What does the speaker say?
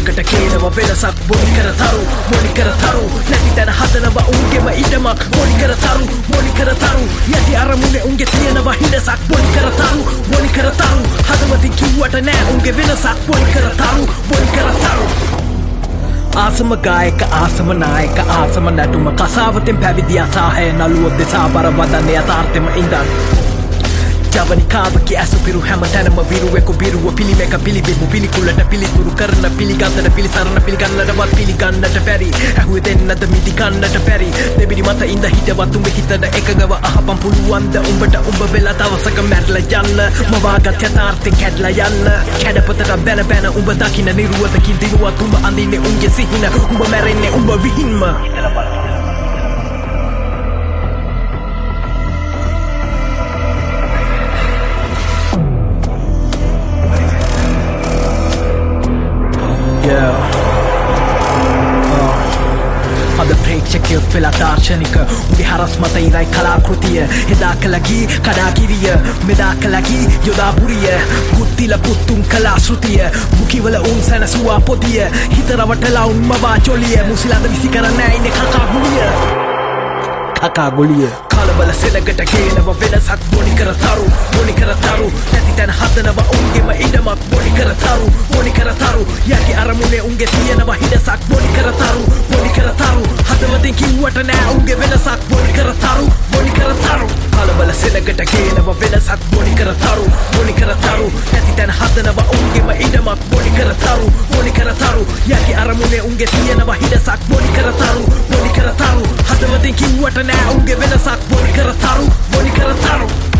සෙනගට කේනවා වෙනසක් බොලි කරතරු නැති තැන හදනවා උන්ගේම ඉඩමක් බොලි කරතරු යටි අරමුණේ උන්ගේ තියෙනවා හිඩසක් බොලි කරතරු හදවතින් කිව්වට නෑ උන්ගේ වෙනසක් බොලි කරතරු ආසම ගායක ආසම නායක ආසම නටුම කසාවතෙන් පැවිදි අසාහය නළුවොත් දෙසා බර වදන්නේ යථාර්ථෙම ඉඳන් ජවනිකාවකි ඇසු පිරු හැම තැනම විරුවෙකු බිරුව පිළිවෙක පිළිබිඹු පිළිකුලට පිළිතුරු කරන පිළිගන්නට පිළිසරණ පිළිගන්නටවත් පිළිගන්නට බැරි ඇහුවේ දෙන්නට මිදි කන්නට බැරි දෙබිඩි මත ඉඳ හිටවත් උඹ හිතට එකගව අහපන් පුළුවන්ද උඹට උඹ වෙලා දවසක මැරලා යන්න මවාගත් යථාර්ථෙන් කැඩලා යන්න කැඩපතට බැන උඹ දකින්න නිරුවතකින් දිනුවත් උඹ අඳින්නේ උන්ගේ සිහින උඹ මැරෙන්නේ උඹ විහින්ම අද ප්‍රේක්ෂකයොත් වෙලා දාර්ශනික උගේ හරස් මත ඉරයි කලාකෘතිය එදා කලගී කඩාකිරිය මෙදා කලගී යොදාපුරිය පුත්තිල පුත්තුන් කලා ශෘතිය මුකිවල උන් සැනසුවා පොතිය හිතරවටලා උන් මවා චොලිය මුසිලාද විසි කරන්න ඇයිනෙ කකාගොලිය කලබල සෙනගට ගේනව වෙනසක් බොලි කරතරු නැති තැන හදනවා උන්ගේම ඉඩමක් බොලි කරතරු යටි අරමුණේ උන්ගේ තියෙනවා හිඩසක් බොලි කරතරු හදවතින් කිව්වට නෑ උන්ගේ වෙනසක් බොලි කරතරු කලබල සෙනගට ගේනව වෙනසක් බොලි කරතරු නැති තැන හදනවා උන්ගේම ඉඩමක් බොලි කරතරු යටි අරමුණේ උන්ගේ තියෙනවා හිඩසක් බොලි කරතරු හදවතින් කිව්වට නෑ උන්ගේ වෙනසක් බොලි කරතරු